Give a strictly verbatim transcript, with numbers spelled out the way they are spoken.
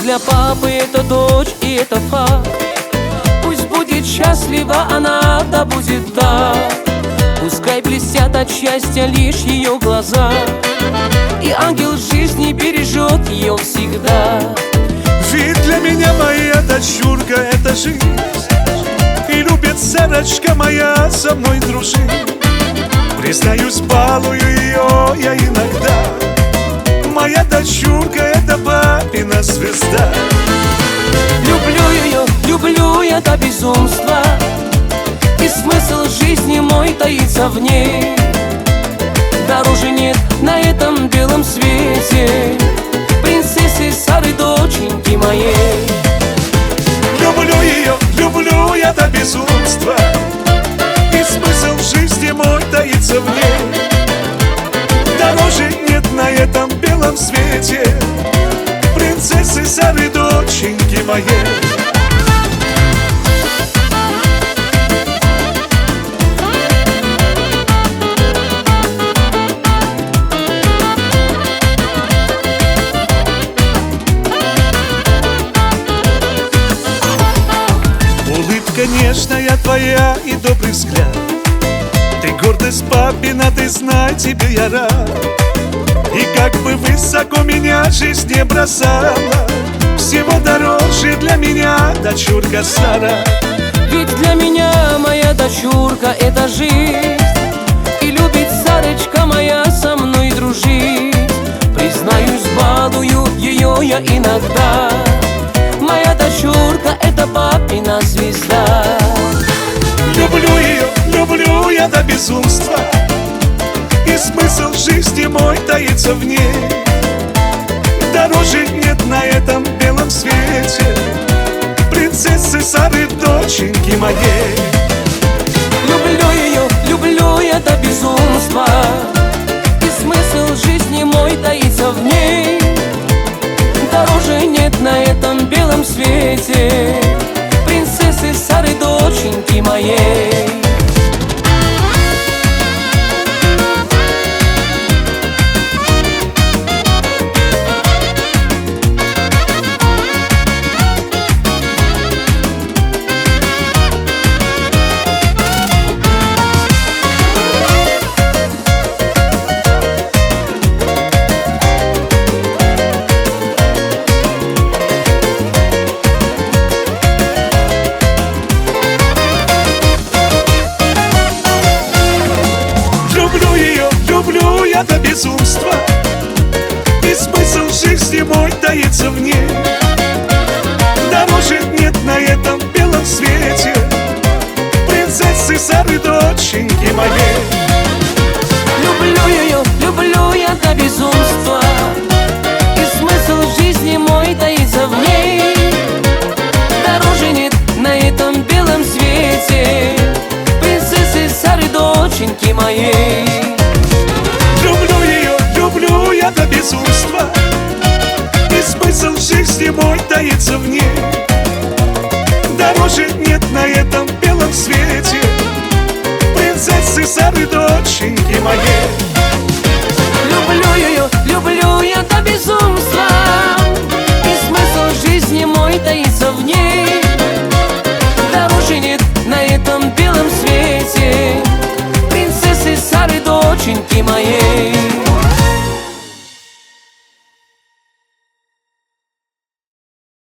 для папы это дочь, и это факт. Пусть будет счастлива она, да будет так. Пускай блестят от счастья лишь ее глаза, и ангел жизни бережет ее всегда. Ведь для меня моя дочурка — это жизнь, и любит Сарочка моя со мной дружить. Признаюсь, балую ее я иногда. Моя дочурка — это папина звезда. Люблю ее, люблю я до безумства, и смысл жизни мой таится в ней. Дороже нет на этом белом свете принцессы Сары, доченьки моей. Люблю ее, люблю я до безумства, и смысл жизни мой таится в ней. Дороже нет на этом белом свете принцессы Сары, доченьки моей. Улыбка нежная твоя и добрый взгляд, ты гордость папина, ты знай, тебе я рад. И как бы высоко меня жизнь не бросала, всего дороже для меня дочурка Сара. Ведь для меня моя дочурка — это жизнь, и любит Сарочка моя со мной дружить. Признаюсь, балую ее я иногда. Моя дочурка — это папина звезда. Люблю ее, люблю я до безумства, и смысл жизни мой таится в ней. Дороже нет на этом белом свете принцессы Сары, доченьки моей. Люблю ее, люблю я до безумства, и смысл жизни мой таится в ней. Дороже нет на этом белом свете принцессы Сары, доченьки моей. Люблю я до безумства, и смысл жизни мой таится в ней. Дороже нет на этом белом свете принцессы Сары, доченьки моей. Люблю ее, люблю я до безумства, и смысл жизни мой таится в ней. Дороже нет на этом белом свете принцессы Сары, доченьки моей. Люблю ее, люблю я до безумства, и смысл жизни мой таится в ней. Дороже нет на этом белом свете принцессы Сары, доченьки моей. Люблю ее, люблю я до безумства, и смысл жизни мой таится в ней. Дороже нет на этом белом свете принцессы Сары, доченьки моей.